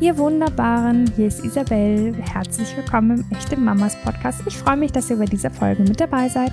Ihr Wunderbaren, hier ist Isabel. Herzlich willkommen im Echte Mamas Podcast. Ich freue mich, dass ihr bei dieser Folge mit dabei seid.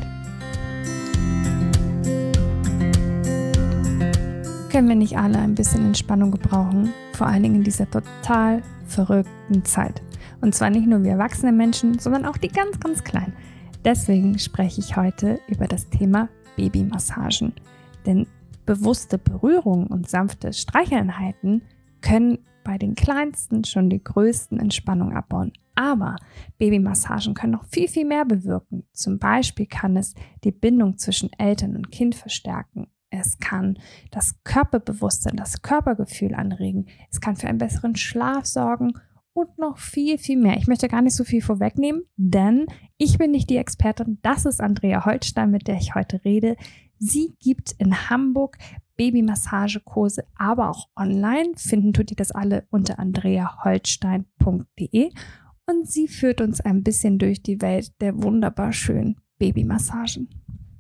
Können wir nicht alle ein bisschen Entspannung gebrauchen? Vor allen Dingen in dieser total verrückten Zeit. Und zwar nicht nur wir erwachsene Menschen, sondern auch die ganz, ganz Kleinen. Deswegen spreche ich heute über das Thema Babymassagen. Denn bewusste Berührungen und sanfte Streicheleinheiten können bei den Kleinsten schon die größten Entspannung abbauen. Aber Babymassagen können noch viel, viel mehr bewirken. Zum Beispiel kann es die Bindung zwischen Eltern und Kind verstärken. Es kann das Körperbewusstsein, das Körpergefühl anregen. Es kann für einen besseren Schlaf sorgen und noch viel, viel mehr. Ich möchte gar nicht so viel vorwegnehmen, denn ich bin nicht die Expertin. Das ist Andrea Holstein, mit der ich heute rede. Sie gibt in Hamburg Babymassagekurse, aber auch online. Finden tut ihr das alle unter andreaholstein.de. Und sie führt uns ein bisschen durch die Welt der wunderbar schönen Babymassagen.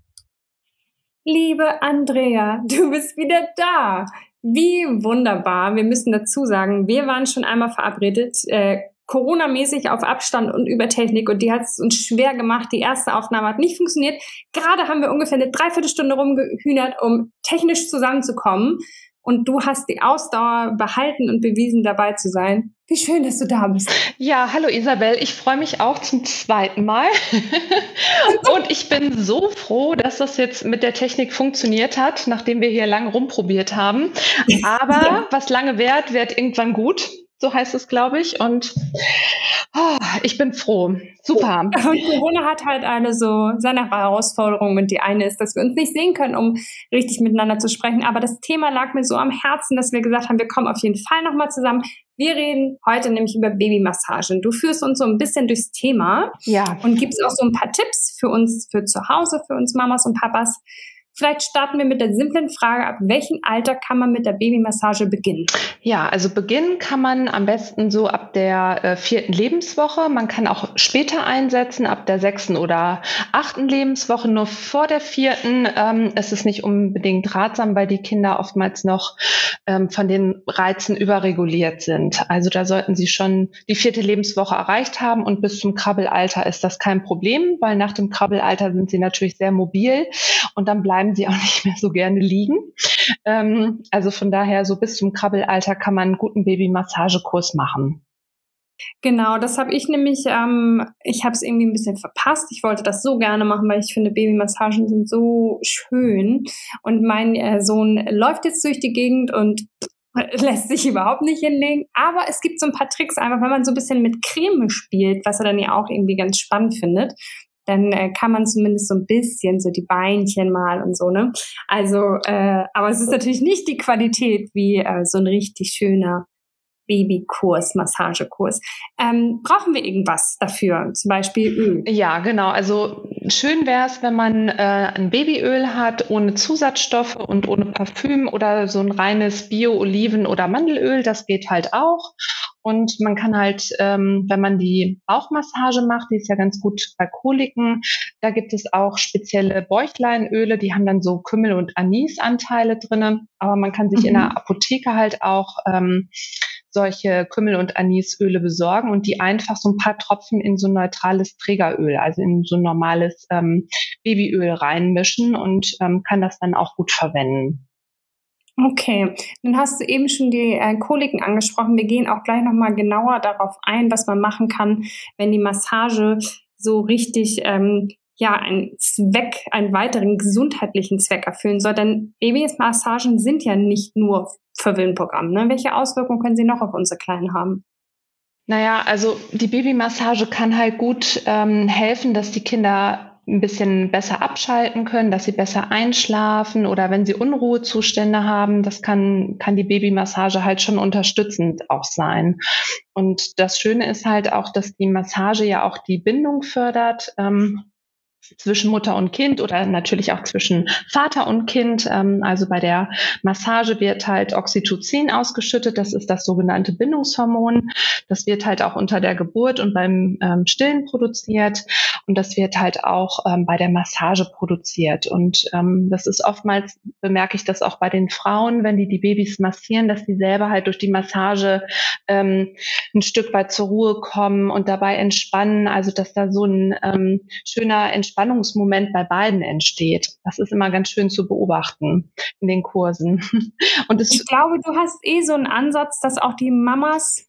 Liebe Andrea, du bist wieder da. Wie wunderbar. Wir müssen dazu sagen, wir waren schon einmal verabredet, Corona-mäßig auf Abstand und über Technik, und die hat es uns schwer gemacht. Die erste Aufnahme hat nicht funktioniert. Gerade haben wir ungefähr eine Dreiviertelstunde rumgehühnert, um technisch zusammenzukommen. Und du hast die Ausdauer behalten und bewiesen, dabei zu sein. Wie schön, dass du da bist. Ja, hallo Isabel. Ich freue mich auch zum zweiten Mal. Und ich bin so froh, dass das jetzt mit der Technik funktioniert hat, nachdem wir hier lange rumprobiert haben. Aber was lange währt, wird irgendwann gut. So heißt es, glaube ich. Und ich bin froh. Super. Und Corona hat halt eine so seine Herausforderungen. Und die eine ist, dass wir uns nicht sehen können, um richtig miteinander zu sprechen. Aber das Thema lag mir so am Herzen, dass wir gesagt haben, wir kommen auf jeden Fall nochmal zusammen. Wir reden heute nämlich über Babymassagen. Du führst uns so ein bisschen durchs Thema. Ja. Und gibst auch so ein paar Tipps für uns, für zu Hause, für uns Mamas und Papas. Vielleicht starten wir mit der simplen Frage, ab welchem Alter kann man mit der Babymassage beginnen? Ja, also beginnen kann man am besten so ab der 4. Lebenswoche. Man kann auch später einsetzen, ab der 6. oder 8. Lebenswoche. Nur vor der 4. ist es nicht unbedingt ratsam, weil die Kinder oftmals noch von den Reizen überreguliert sind. Also da sollten sie schon die 4. Lebenswoche erreicht haben, und bis zum Krabbelalter ist das kein Problem, weil nach dem Krabbelalter sind sie natürlich sehr mobil und dann bleiben sie auch nicht mehr so gerne liegen. Also von daher, so bis zum Krabbelalter kann man einen guten Babymassagekurs machen. Genau, das habe ich nämlich, ich habe es irgendwie ein bisschen verpasst. Ich wollte das so gerne machen, weil ich finde, Babymassagen sind so schön. Und mein Sohn läuft jetzt durch die Gegend und lässt sich überhaupt nicht hinlegen. Aber es gibt so ein paar Tricks, einfach wenn man so ein bisschen mit Creme spielt, was er dann ja auch irgendwie ganz spannend findet. Dann kann man zumindest so ein bisschen so die Beinchen mal und so, ne? Also, aber es ist natürlich nicht die Qualität wie so ein richtig schöner Babykurs, Massagekurs. Brauchen wir irgendwas dafür? Zum Beispiel Öl? Ja, genau. Also schön wäre es, wenn man ein Babyöl hat, ohne Zusatzstoffe und ohne Parfüm, oder so ein reines Bio-Oliven- oder Mandelöl. Das geht halt auch. Und man kann halt, wenn man die Bauchmassage macht, die ist ja ganz gut bei Koliken, da gibt es auch spezielle Bäuchleinöle, die haben dann so Kümmel- und Anisanteile drinne. Aber man kann sich in der Apotheke halt auch solche Kümmel- und Anisöle besorgen und die einfach so ein paar Tropfen in so ein neutrales Trägeröl, also in so ein normales Babyöl reinmischen, und kann das dann auch gut verwenden. Okay, dann hast du eben schon die Koliken angesprochen. Wir gehen auch gleich nochmal genauer darauf ein, was man machen kann, wenn die Massage so richtig einen Zweck, einen weiteren gesundheitlichen Zweck erfüllen soll. Denn Babymassagen sind ja nicht nur Verwöhnprogramm. Ne? Welche Auswirkungen können sie noch auf unsere Kleinen haben? Naja, also die Babymassage kann halt gut helfen, dass die Kinder ein bisschen besser abschalten können, dass sie besser einschlafen, oder wenn sie Unruhezustände haben, das kann die Babymassage halt schon unterstützend auch sein. Und das Schöne ist halt auch, dass die Massage ja auch die Bindung fördert zwischen Mutter und Kind oder natürlich auch zwischen Vater und Kind. Also bei der Massage wird halt Oxytocin ausgeschüttet. Das ist das sogenannte Bindungshormon. Das wird halt auch unter der Geburt und beim Stillen produziert. Und das wird halt auch bei der Massage produziert. Und das ist oftmals, bemerke ich das auch bei den Frauen, wenn die Babys massieren, dass die selber halt durch die Massage ein Stück weit zur Ruhe kommen und dabei entspannen. Also dass da so ein schöner Entspannungsmoment bei beiden entsteht. Das ist immer ganz schön zu beobachten in den Kursen. Und ich glaube, du hast so einen Ansatz, dass auch die Mamas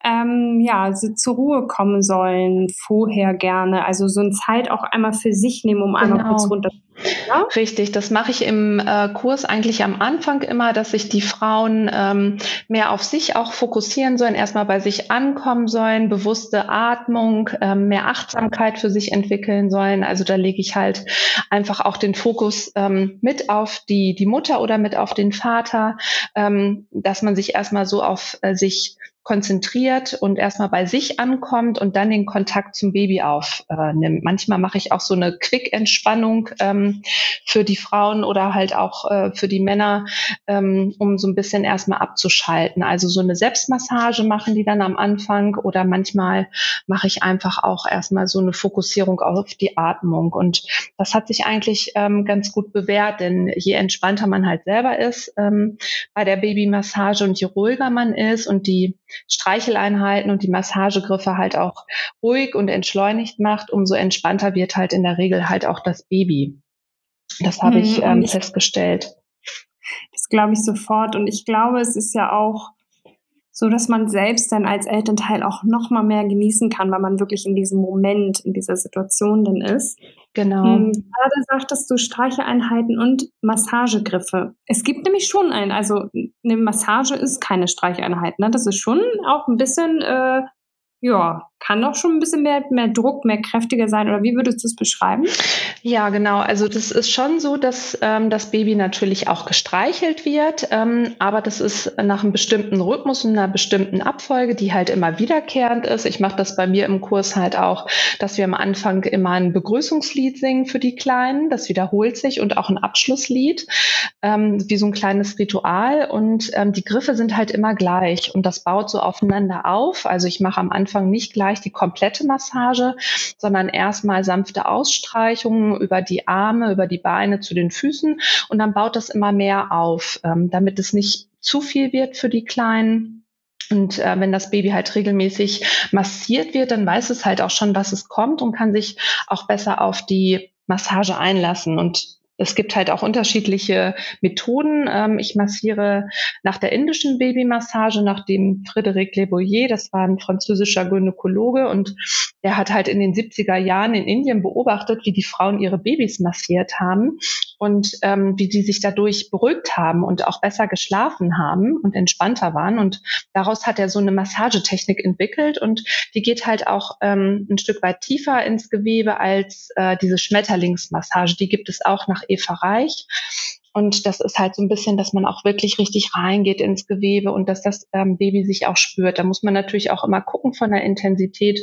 zur Ruhe kommen sollen vorher gerne. Also so eine Zeit auch einmal für sich nehmen, um einmal kurz runter. Ja? Richtig, das mache ich im Kurs eigentlich am Anfang immer, dass sich die Frauen mehr auf sich auch fokussieren sollen, erstmal bei sich ankommen sollen, bewusste Atmung, mehr Achtsamkeit für sich entwickeln sollen. Also da lege ich halt einfach auch den Fokus mit auf die Mutter oder mit auf den Vater, dass man sich erstmal so auf sich konzentriert und erstmal bei sich ankommt und dann den Kontakt zum Baby aufnimmt. Manchmal mache ich auch so eine Quick-Entspannung für die Frauen oder halt auch für die Männer, um so ein bisschen erstmal abzuschalten. Also so eine Selbstmassage machen die dann am Anfang oder manchmal mache ich einfach auch erstmal so eine Fokussierung auf die Atmung. Und das hat sich eigentlich ganz gut bewährt, denn je entspannter man halt selber ist bei der Babymassage und je ruhiger man ist und die Streicheleinheiten und die Massagegriffe halt auch ruhig und entschleunigt macht, umso entspannter wird halt in der Regel halt auch das Baby. Das habe ich festgestellt. Das glaube ich sofort. Und ich glaube, es ist ja auch so, dass man selbst dann als Elternteil auch noch mal mehr genießen kann, weil man wirklich in diesem Moment, in dieser Situation dann ist. Genau. Gerade sagtest du Streicheleinheiten und Massagegriffe. Es gibt nämlich schon also eine Massage ist keine Streicheinheit, ne? Das ist schon auch ein bisschen, kann doch schon ein bisschen mehr Druck, mehr kräftiger sein. Oder wie würdest du es beschreiben? Ja, genau. Also das ist schon so, dass das Baby natürlich auch gestreichelt wird, aber das ist nach einem bestimmten Rhythmus und einer bestimmten Abfolge, die halt immer wiederkehrend ist. Ich mache das bei mir im Kurs halt auch, dass wir am Anfang immer ein Begrüßungslied singen für die Kleinen. Das wiederholt sich und auch ein Abschlusslied, wie so ein kleines Ritual. Und die Griffe sind halt immer gleich und das baut so aufeinander auf. Also ich mache am Anfang nicht gleich die komplette Massage, sondern erstmal sanfte Ausstreichungen über die Arme, über die Beine zu den Füßen und dann baut das immer mehr auf, damit es nicht zu viel wird für die Kleinen. Und wenn das Baby halt regelmäßig massiert wird, dann weiß es halt auch schon, was es kommt und kann sich auch besser auf die Massage einlassen. Und es gibt halt auch unterschiedliche Methoden. Ich massiere nach der indischen Babymassage, nach dem Frédéric Leboyer, das war ein französischer Gynäkologe und der hat halt in den 70er Jahren in Indien beobachtet, wie die Frauen ihre Babys massiert haben und wie die sich dadurch beruhigt haben und auch besser geschlafen haben und entspannter waren. Und daraus hat er so eine Massagetechnik entwickelt und die geht halt auch ein Stück weit tiefer ins Gewebe als diese Schmetterlingsmassage. Die gibt es auch nach Eva Reich. Und das ist halt so ein bisschen, dass man auch wirklich richtig reingeht ins Gewebe und dass das Baby sich auch spürt. Da muss man natürlich auch immer gucken von der Intensität,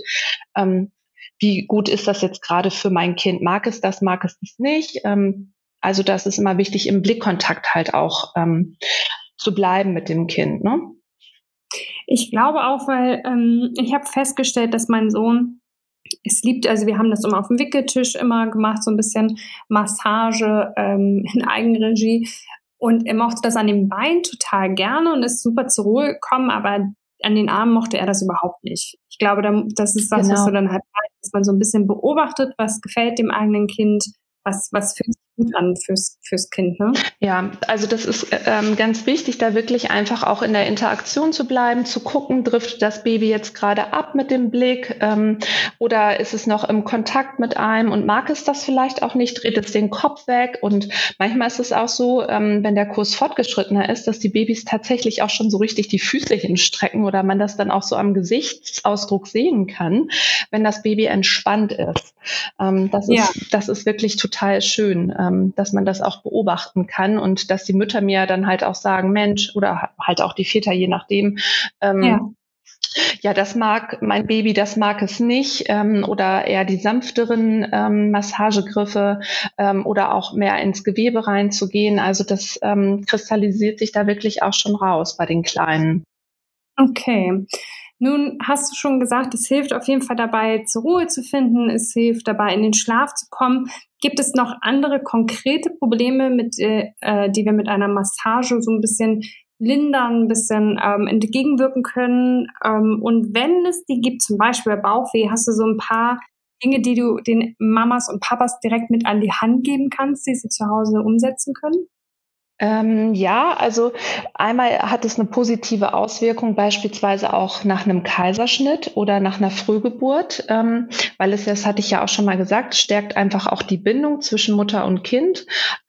wie gut ist das jetzt gerade für mein Kind? Mag es das nicht? Also das ist immer wichtig, im Blickkontakt halt auch zu bleiben mit dem Kind, ne? Ich glaube auch, weil ich habe festgestellt, dass mein Sohn es liebt, also wir haben das immer auf dem Wickeltisch immer gemacht, so ein bisschen Massage in Eigenregie. Und er mochte das an den Beinen total gerne und ist super zur Ruhe gekommen, aber an den Armen mochte er das überhaupt nicht. Ich glaube, das ist das, was du dann halt meinst, dass man so ein bisschen beobachtet, was gefällt dem eigenen Kind, was fühlt sich gut an fürs Kind, ne? Ja, also das ist ganz wichtig, da wirklich einfach auch in der Interaktion zu bleiben, zu gucken, driftet das Baby jetzt gerade ab mit dem Blick oder ist es noch im Kontakt mit einem und mag es das vielleicht auch nicht, dreht es den Kopf weg und manchmal ist es auch so, wenn der Kurs fortgeschrittener ist, dass die Babys tatsächlich auch schon so richtig die Füße hinstrecken oder man das dann auch so am Gesichtsausdruck sehen kann, wenn das Baby entspannt ist. Das ist wirklich total schön, dass man das auch beobachten kann und dass die Mütter mir dann halt auch sagen, Mensch, oder halt auch die Väter, je nachdem, Ja, mein Baby, das mag es nicht, oder eher die sanfteren Massagegriffe, oder auch mehr ins Gewebe reinzugehen. Also das kristallisiert sich da wirklich auch schon raus bei den Kleinen. Okay. Nun hast du schon gesagt, es hilft auf jeden Fall dabei, zur Ruhe zu finden. Es hilft dabei, in den Schlaf zu kommen. Gibt es noch andere konkrete Probleme, die wir mit einer Massage so ein bisschen lindern, ein bisschen entgegenwirken können? Und wenn es die gibt, zum Beispiel bei Bauchweh, hast du so ein paar Dinge, die du den Mamas und Papas direkt mit an die Hand geben kannst, die sie zu Hause umsetzen können? Ja, also einmal hat es eine positive Auswirkung, beispielsweise auch nach einem Kaiserschnitt oder nach einer Frühgeburt, weil das hatte ich ja auch schon mal gesagt, stärkt einfach auch die Bindung zwischen Mutter und Kind.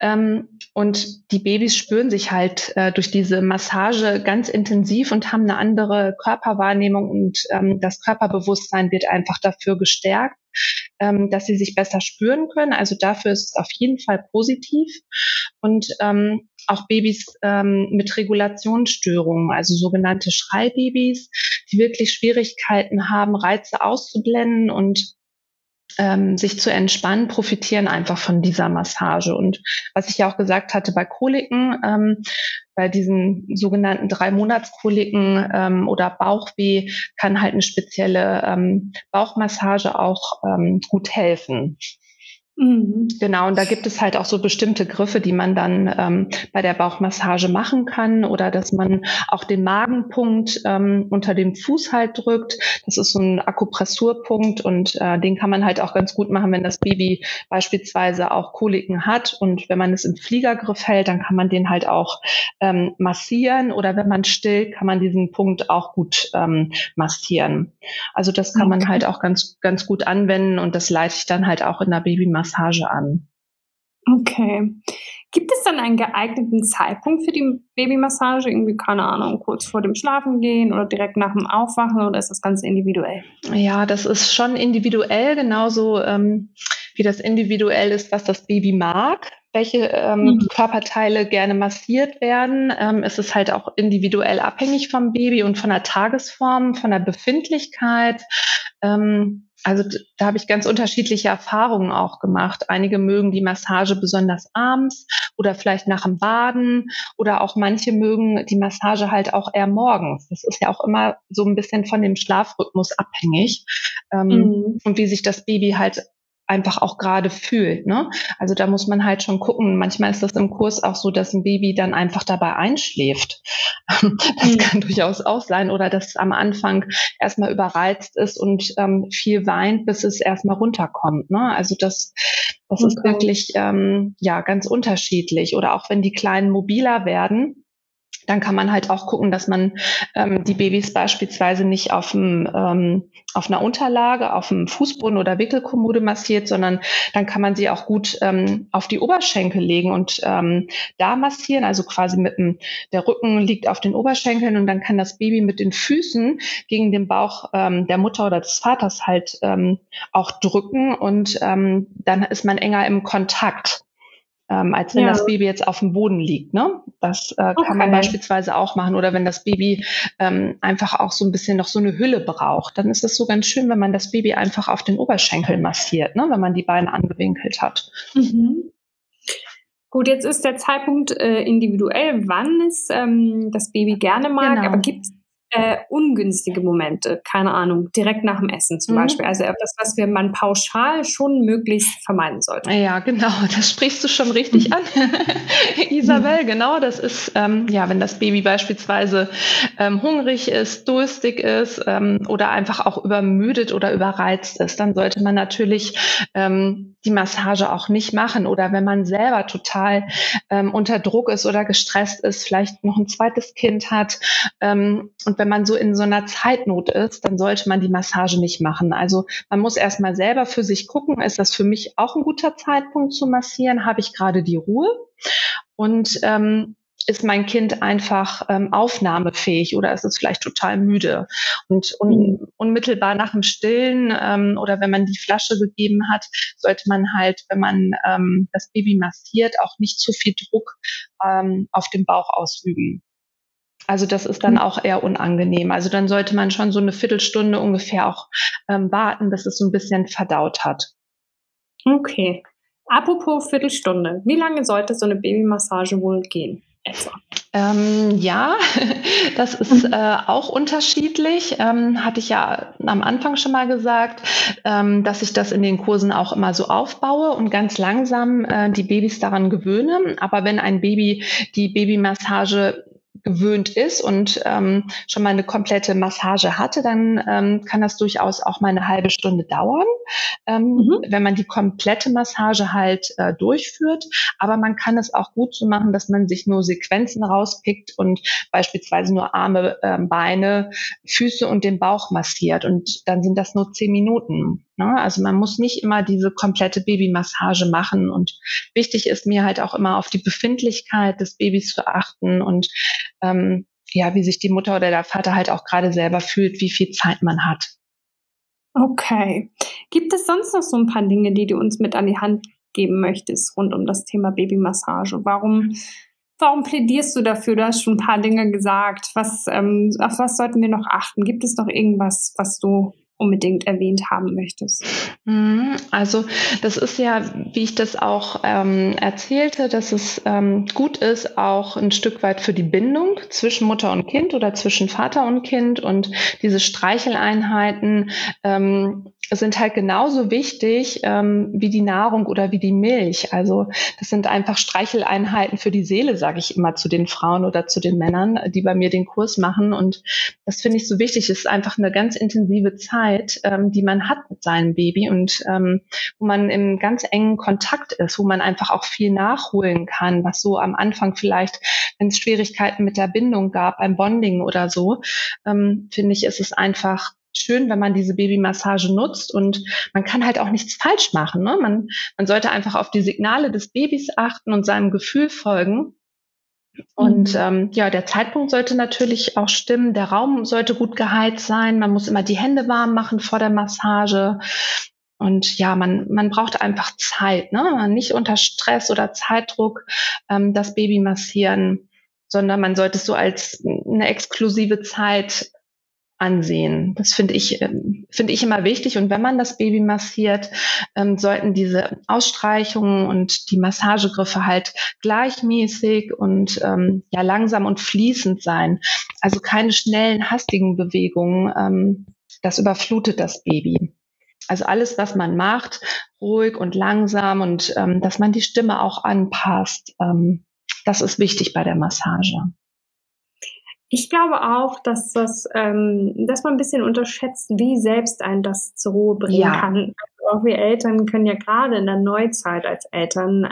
Und die Babys spüren sich halt durch diese Massage ganz intensiv und haben eine andere Körperwahrnehmung und das Körperbewusstsein wird einfach dafür gestärkt, dass sie sich besser spüren können. Also dafür ist es auf jeden Fall positiv. Und auch Babys mit Regulationsstörungen, also sogenannte Schreibabys, die wirklich Schwierigkeiten haben, Reize auszublenden und sich zu entspannen, profitieren einfach von dieser Massage. Und was ich ja auch gesagt hatte, bei Koliken, bei diesen sogenannten 3-Monats-Koliken oder Bauchweh kann halt eine spezielle Bauchmassage auch gut helfen. Mhm. Genau, und da gibt es halt auch so bestimmte Griffe, die man dann bei der Bauchmassage machen kann, oder dass man auch den Magenpunkt unter dem Fuß halt drückt. Das ist so ein Akupressurpunkt und den kann man halt auch ganz gut machen, wenn das Baby beispielsweise auch Koliken hat, und wenn man es im Fliegergriff hält, dann kann man den halt auch massieren, oder wenn man stillt, kann man diesen Punkt auch gut massieren. Also das kann man halt auch ganz, ganz gut anwenden, und das leite ich dann halt auch in der Babymassage an. Okay. Gibt es dann einen geeigneten Zeitpunkt für die Babymassage? Irgendwie, keine Ahnung, kurz vor dem Schlafengehen oder direkt nach dem Aufwachen, oder ist das ganz individuell? Ja, das ist schon individuell, genauso wie das individuell ist, was das Baby mag, welche Körperteile gerne massiert werden. Es ist halt auch individuell abhängig vom Baby und von der Tagesform, von der Befindlichkeit. Also da habe ich ganz unterschiedliche Erfahrungen auch gemacht. Einige mögen die Massage besonders abends oder vielleicht nach dem Baden, oder auch manche mögen die Massage halt auch eher morgens. Das ist ja auch immer so ein bisschen von dem Schlafrhythmus abhängig, und wie sich das Baby halt einfach auch gerade fühlt, ne? Also da muss man halt schon gucken. Manchmal ist das im Kurs auch so, dass ein Baby dann einfach dabei einschläft. Das kann durchaus auch sein, oder dass es am Anfang erstmal überreizt ist und viel weint, bis es erstmal runterkommt, ne? Also das ist wirklich ganz unterschiedlich. Oder auch wenn die Kleinen mobiler werden, dann kann man halt auch gucken, dass man die Babys beispielsweise nicht auf einer Unterlage, auf dem Fußboden oder Wickelkommode massiert, sondern dann kann man sie auch gut auf die Oberschenkel legen und da massieren. Also quasi der Rücken liegt auf den Oberschenkeln, und dann kann das Baby mit den Füßen gegen den Bauch der Mutter oder des Vaters halt auch drücken, und dann ist man enger im Kontakt, als wenn das Baby jetzt auf dem Boden liegt, ne? Das kann man beispielsweise auch machen. Oder wenn das Baby einfach auch so ein bisschen noch so eine Hülle braucht, dann ist es so ganz schön, wenn man das Baby einfach auf den Oberschenkel massiert, ne? Wenn man die Beine angewinkelt hat. Mhm. Gut, jetzt ist der Zeitpunkt individuell, wann es das Baby gerne mag, aber gibt es ungünstige Momente, keine Ahnung, direkt nach dem Essen zum Beispiel. Also etwas, was man pauschal schon möglichst vermeiden sollte. Ja, genau, das sprichst du schon richtig an, Isabel. Genau, das ist, wenn das Baby beispielsweise hungrig ist, durstig ist oder einfach auch übermüdet oder überreizt ist, dann sollte man natürlich die Massage auch nicht machen. Oder wenn man selber total unter Druck ist oder gestresst ist, vielleicht noch ein zweites Kind hat, und wenn man so in so einer Zeitnot ist, dann sollte man die Massage nicht machen. Also man muss erstmal selber für sich gucken, ist das für mich auch ein guter Zeitpunkt zu massieren? Habe ich gerade die Ruhe? Und ist mein Kind einfach aufnahmefähig, oder ist es vielleicht total müde? Und unmittelbar nach dem Stillen oder wenn man die Flasche gegeben hat, sollte man halt, wenn man das Baby massiert, auch nicht zu viel Druck auf den Bauch ausüben. Also das ist dann auch eher unangenehm. Also dann sollte man schon so eine Viertelstunde ungefähr auch warten, bis es so ein bisschen verdaut hat. Okay. Apropos Viertelstunde. Wie lange sollte so eine Babymassage wohl gehen? Ja, das ist auch unterschiedlich. Hatte ich ja am Anfang schon mal gesagt, dass ich das in den Kursen auch immer so aufbaue und ganz langsam die Babys daran gewöhne. Aber wenn ein Baby die Babymassage gewöhnt ist und schon mal eine komplette Massage hatte, dann kann das durchaus auch mal eine halbe Stunde dauern, wenn man die komplette Massage halt durchführt. Aber man kann es auch gut so machen, dass man sich nur Sequenzen rauspickt und beispielsweise nur Arme, Beine, Füße und den Bauch massiert. Und dann sind das nur 10 Minuten. Ne? Also man muss nicht immer diese komplette Babymassage machen. Und wichtig ist mir halt auch immer auf die Befindlichkeit des Babys zu achten und wie sich die Mutter oder der Vater halt auch gerade selber fühlt, wie viel Zeit man hat. Okay. Gibt es sonst noch so ein paar Dinge, die du uns mit an die Hand geben möchtest rund um das Thema Babymassage? Warum plädierst du dafür? Du hast schon ein paar Dinge gesagt. Auf was sollten wir noch achten? Gibt es noch irgendwas, was du unbedingt erwähnt haben möchtest? Also das ist ja, wie ich das auch erzählte, dass es gut ist, auch ein Stück weit für die Bindung zwischen Mutter und Kind oder zwischen Vater und Kind, und diese Streicheleinheiten sind halt genauso wichtig wie die Nahrung oder wie die Milch. Also das sind einfach Streicheleinheiten für die Seele, sage ich immer zu den Frauen oder zu den Männern, die bei mir den Kurs machen. Und das finde ich so wichtig. Es ist einfach eine ganz intensive Zeit, die man hat mit seinem Baby und wo man im ganz engen Kontakt ist, wo man einfach auch viel nachholen kann, was so am Anfang vielleicht, wenn es Schwierigkeiten mit der Bindung gab, beim Bonding oder so, finde ich, ist es einfach schön, wenn man diese Babymassage nutzt, und man kann halt auch nichts falsch machen. Ne? Man sollte einfach auf die Signale des Babys achten und seinem Gefühl folgen. Und der Zeitpunkt sollte natürlich auch stimmen. Der Raum sollte gut geheizt sein. Man muss immer die Hände warm machen vor der Massage. Und ja, man braucht einfach Zeit, ne? Nicht unter Stress oder Zeitdruck das Baby massieren, sondern man sollte es so als eine exklusive Zeit ansehen. Das finde ich immer wichtig. Und wenn man das Baby massiert, sollten diese Ausstreichungen und die Massagegriffe halt gleichmäßig und langsam und fließend sein. Also keine schnellen, hastigen Bewegungen. Das überflutet das Baby. Also alles, was man macht, ruhig und langsam, und dass man die Stimme auch anpasst. Das ist wichtig bei der Massage. Ich glaube auch, dass dass man ein bisschen unterschätzt, wie selbst einen das zur Ruhe bringen kann. Also auch wir Eltern können ja gerade in der Neuzeit als Eltern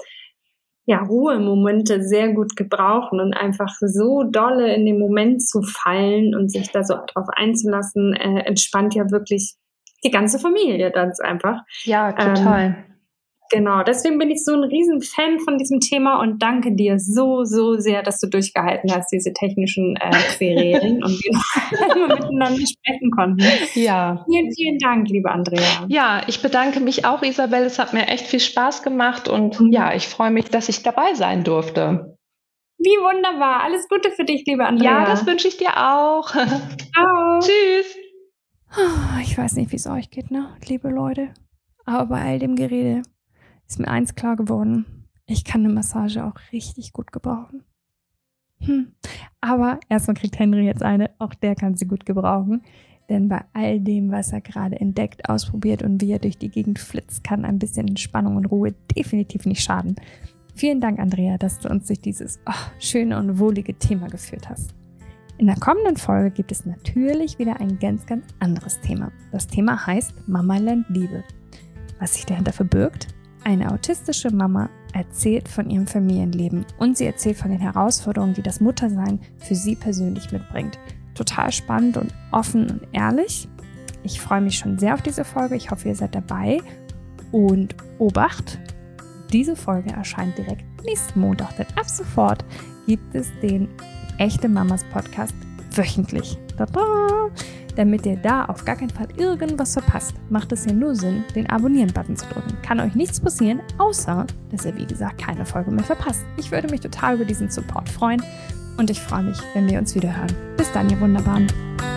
Ruhemomente sehr gut gebrauchen, und einfach so dolle in den Moment zu fallen und sich da so drauf einzulassen, entspannt ja wirklich die ganze Familie ganz einfach. Ja, total. Genau, deswegen bin ich so ein riesen Fan von diesem Thema und danke dir so, so sehr, dass du durchgehalten hast, diese technischen Querelen, und wir immer miteinander sprechen konnten. Ja. Vielen, vielen Dank, liebe Andrea. Ja, ich bedanke mich auch, Isabel. Es hat mir echt viel Spaß gemacht, und ich freue mich, dass ich dabei sein durfte. Wie wunderbar. Alles Gute für dich, liebe Andrea. Ja, das wünsche ich dir auch. Ciao. Tschüss. Ich weiß nicht, wie es euch geht, ne, liebe Leute. Aber bei all dem Gerede ist mir eins klar geworden: Ich kann eine Massage auch richtig gut gebrauchen. Aber erstmal kriegt Henry jetzt eine, auch der kann sie gut gebrauchen. Denn bei all dem, was er gerade entdeckt, ausprobiert und wie er durch die Gegend flitzt, kann ein bisschen Entspannung und Ruhe definitiv nicht schaden. Vielen Dank, Andrea, dass du uns durch dieses schöne und wohlige Thema geführt hast. In der kommenden Folge gibt es natürlich wieder ein ganz, ganz anderes Thema. Das Thema heißt Mama lernt Liebe. Was sich dahinter verbirgt? Eine autistische Mama erzählt von ihrem Familienleben, und sie erzählt von den Herausforderungen, die das Muttersein für sie persönlich mitbringt. Total spannend und offen und ehrlich. Ich freue mich schon sehr auf diese Folge. Ich hoffe, ihr seid dabei. Und Obacht, diese Folge erscheint direkt nächsten Montag, denn ab sofort gibt es den Echte Mamas Podcast wöchentlich. Tada! Damit ihr da auf gar keinen Fall irgendwas verpasst, macht es ja nur Sinn, den Abonnieren-Button zu drücken. Kann euch nichts passieren, außer dass ihr, wie gesagt, keine Folge mehr verpasst. Ich würde mich total über diesen Support freuen. Und ich freue mich, wenn wir uns wieder hören. Bis dann, ihr Wunderbaren.